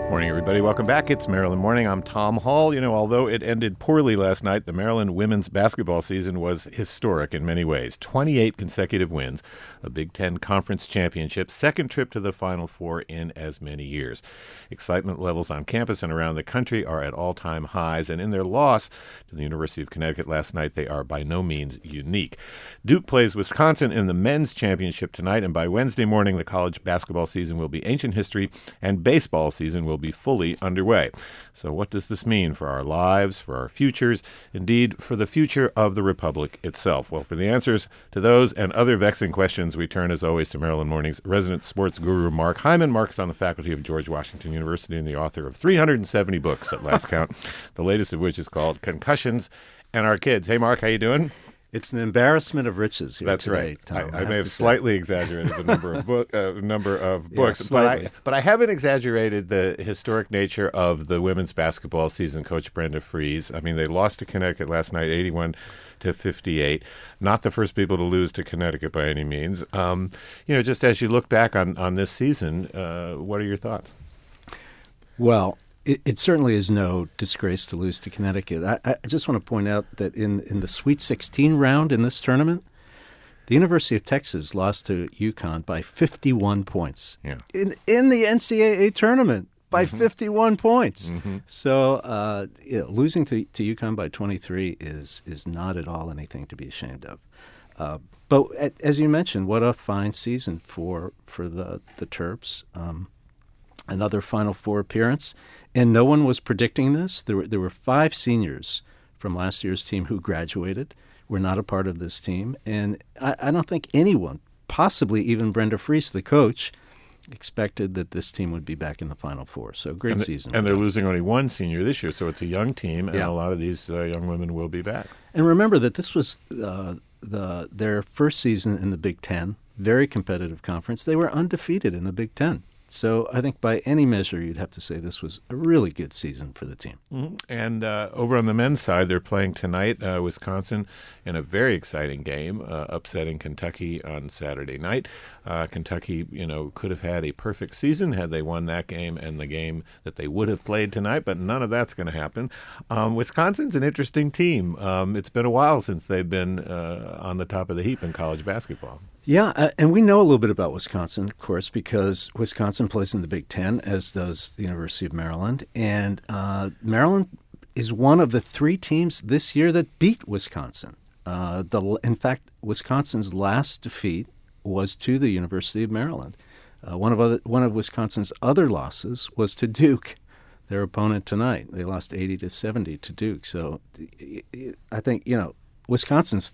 Morning, everybody. Welcome back. It's Maryland Morning. I'm Tom Hall. Although it ended poorly last night, the Maryland women's basketball season was historic in many ways. 28 consecutive wins, a Big Ten Conference championship, second trip to the Final Four in as many years. Excitement levels on campus and around the country are at all-time highs, and in their loss to the University of Connecticut last night, they are by no means unique. Duke plays Wisconsin in the men's championship tonight, and by Wednesday morning, the college basketball season will be ancient history, and baseball season will be fully underway. So what does this mean for our lives, for our futures, indeed for the future of the Republic itself? Well, for the answers to those and other vexing questions, we turn as always to Maryland Morning's resident sports guru, Mark Hyman. Mark's on the faculty of George Washington University and the author of 370 books at last count, the latest of which is called Concussions and Our Kids. Hey, Mark, how you doing? It's an embarrassment of riches here That's today, right. Tom, I may have slightly exaggerated the number of books, slightly. but I haven't exaggerated the historic nature of the women's basketball season. Coach Brenda Frese. I mean, they lost to Connecticut last night, 81-58. Not the first people to lose to Connecticut by any means. Just as you look back on this season, what are your thoughts? Well, it certainly is no disgrace to lose to Connecticut. I just want to point out that in the Sweet 16 round in this tournament, the University of Texas lost to UConn by 51 points. Yeah. In the NCAA tournament by 51 points. Mm-hmm. So losing to UConn by 23 is not at all anything to be ashamed of. But as you mentioned, what a fine season for the Terps. Another Final Four appearance. And no one was predicting this. There were 5 seniors from last year's team who graduated, were not a part of this team. And I don't think anyone, possibly even Brenda Frese, the coach, expected that this team would be back in the Final Four. So great season. And they're losing only one senior this year, so it's a young team, and Yeah. a lot of these young women will be back. And remember that this was their first season in the Big Ten, very competitive conference. They were undefeated in the Big Ten. So I think by any measure, you'd have to say this was a really good season for the team. Mm-hmm. And over on the men's side, they're playing tonight, Wisconsin, in a very exciting game, upsetting Kentucky on Saturday night. Kentucky, could have had a perfect season had they won that game and the game that they would have played tonight, but none of that's going to happen. Wisconsin's an interesting team. It's been a while since they've been on the top of the heap in college basketball. Yeah, and we know a little bit about Wisconsin, of course, because Wisconsin plays in the Big Ten, as does the University of Maryland. And Maryland is one of the 3 teams this year that beat Wisconsin. In fact, Wisconsin's last defeat was to the University of Maryland. One of Wisconsin's other losses was to Duke, their opponent tonight. They lost 80-70 to Duke. So I think, Wisconsin's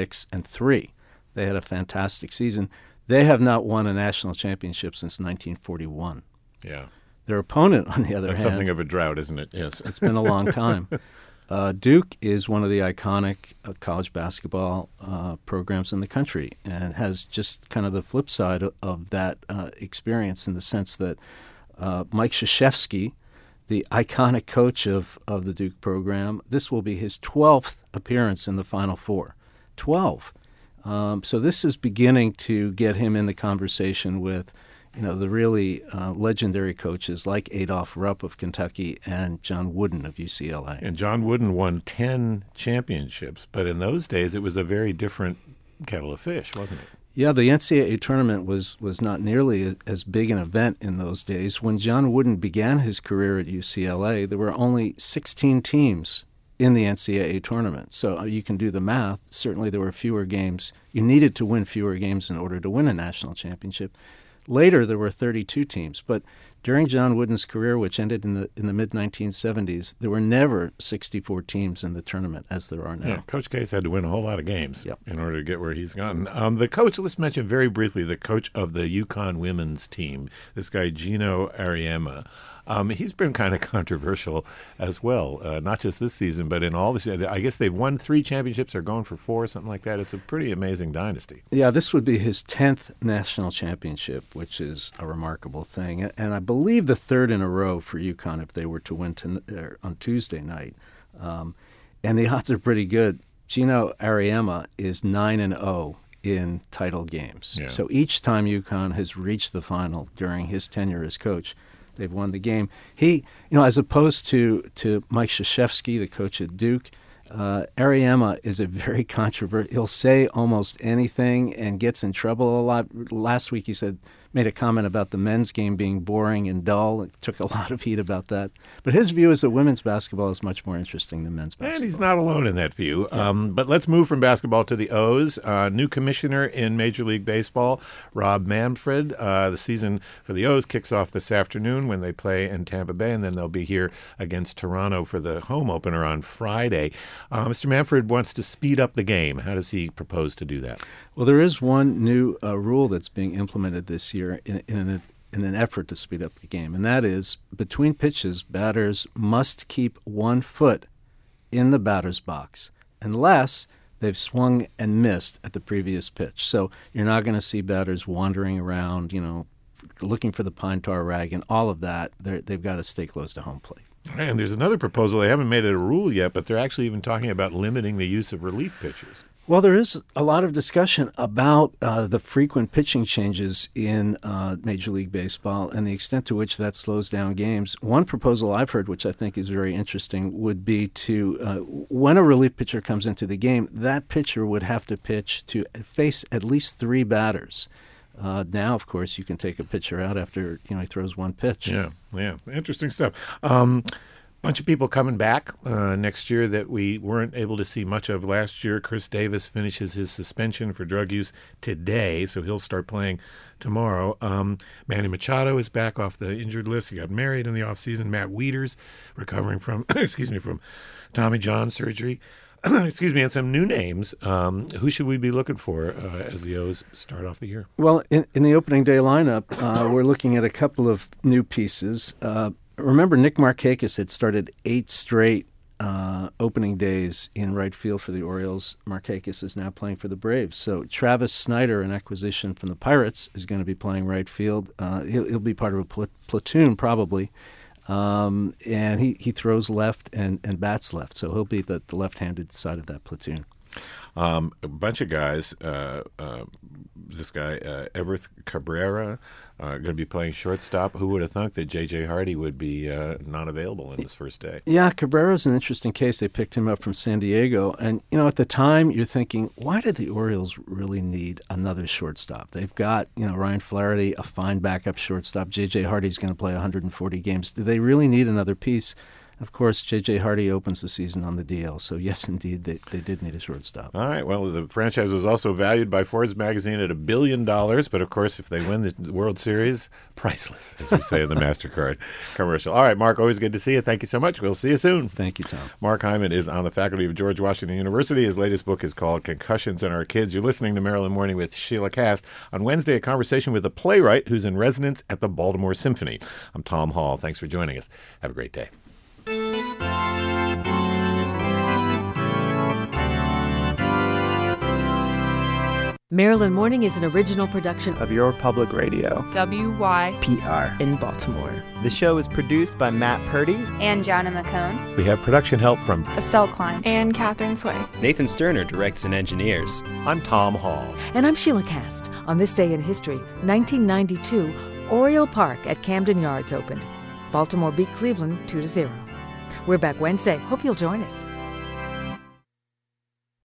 36-3. They had a fantastic season. They have not won a national championship since 1941. Yeah. Their opponent, on the other That's hand, something of a drought, isn't it? Yes. It's been a long time. Duke is one of the iconic college basketball programs in the country, and has just kind of the flip side of that experience, in the sense that Mike Krzyzewski, the iconic coach of the Duke program, this will be his 12th appearance in the Final Four. 12. So this is beginning to get him in the conversation with, the really legendary coaches like Adolph Rupp of Kentucky and John Wooden of UCLA. And John Wooden won 10 championships, but in those days it was a very different kettle of fish, wasn't it? Yeah, the NCAA tournament was not nearly as big an event in those days. When John Wooden began his career at UCLA, there were only 16 teams in the NCAA tournament. So you can do the math. Certainly there were fewer games. You needed to win fewer games in order to win a national championship. Later, there were 32 teams. But during John Wooden's career, which ended in the mid-1970s, there were never 64 teams in the tournament as there are now. Yeah, Coach Case had to win a whole lot of games Yep. in order to get where he's gotten. The coach, let's mention very briefly, the coach of the UConn women's team, this guy Gino Auriemma. He's been kind of controversial as well, not just this season, but in all this. I guess they've won 3 championships, or going for 4, something like that. It's a pretty amazing dynasty. Yeah, this would be his 10th national championship, which is a remarkable thing. And I believe the 3rd in a row for UConn if they were to win on Tuesday night. And the odds are pretty good. Gino Auriemma is 9-0 in title games. Yeah. So each time UConn has reached the final during his tenure as coach, they've won the game. He, as opposed to Mike Krzyzewski, the coach at Duke, Auriemma is a very controversial. He'll say almost anything and gets in trouble a lot. Last week he made a comment about the men's game being boring and dull. It took a lot of heat about that. But his view is that women's basketball is much more interesting than men's basketball. And he's not alone in that view. Yeah. But let's move from basketball to the O's. New commissioner in Major League Baseball, Rob Manfred. The season for the O's kicks off this afternoon when they play in Tampa Bay, and then they'll be here against Toronto for the home opener on Friday. Mr. Manfred wants to speed up the game. How does he propose to do that? Well, there is one new rule that's being implemented this year in an effort to speed up the game, and that is between pitches, batters must keep 1 foot in the batter's box unless they've swung and missed at the previous pitch. So you're not going to see batters wandering around, looking for the pine tar rag and all of that. They've got to stay close to home plate. And there's another proposal. They haven't made it a rule yet, but they're actually even talking about limiting the use of relief pitchers. Well, there is a lot of discussion about the frequent pitching changes in Major League Baseball and the extent to which that slows down games. One proposal I've heard, which I think is very interesting, would be to, when a relief pitcher comes into the game, that pitcher would have to pitch to face at least 3 batters. Now, of course, you can take a pitcher out after he throws 1 pitch. Yeah, interesting stuff. Bunch of people coming back next year that we weren't able to see much of last year. Chris Davis finishes his suspension for drug use today, so he'll start playing tomorrow. Manny Machado is back off the injured list. He got married in the offseason. Matt Wieters recovering from from Tommy John surgery. And some new names. Who should we be looking for as the O's start off the year? Well, in the opening day lineup, we're looking at a couple of new pieces. Remember, Nick Markakis had started 8 straight opening days in right field for the Orioles. Markakis is now playing for the Braves. So Travis Snyder, an acquisition from the Pirates, is going to be playing right field. He'll be part of a platoon probably. And he throws left and bats left. So he'll be the left-handed side of that platoon. A bunch of guys. This guy, Everth Cabrera, going to be playing shortstop. Who would have thunk that J.J. Hardy would be not available in his first day? Yeah, Cabrera's an interesting case. They picked him up from San Diego. And, at the time, you're thinking, why do the Orioles really need another shortstop? They've got, Ryan Flaherty, a fine backup shortstop. J.J. Hardy's going to play 140 games. Do they really need another piece? Of course, J.J. Hardy opens the season on the DL, so yes, indeed, they did need a shortstop. All right, well, the franchise was also valued by Forbes magazine at $1 billion, but of course, if they win the World Series, priceless, as we say in the MasterCard commercial. All right, Mark, always good to see you. Thank you so much. We'll see you soon. Thank you, Tom. Mark Hyman is on the faculty of George Washington University. His latest book is called Concussions in Our Kids. You're listening to Maryland Morning with Sheila Kast. On Wednesday, a conversation with a playwright who's in residence at the Baltimore Symphony. I'm Tom Hall. Thanks for joining us. Have a great day. Maryland Morning is an original production of Your Public Radio, WYPR in Baltimore. The show is produced by Matt Purdy and Jonna McCone. We have production help from Estelle Klein and Catherine Sway. Nathan Sterner directs and engineers. I'm Tom Hall. And I'm Sheila Kast. On this day in history, 1992, Oriole Park at Camden Yards opened. Baltimore beat Cleveland 2-0. We're back Wednesday. Hope you'll join us.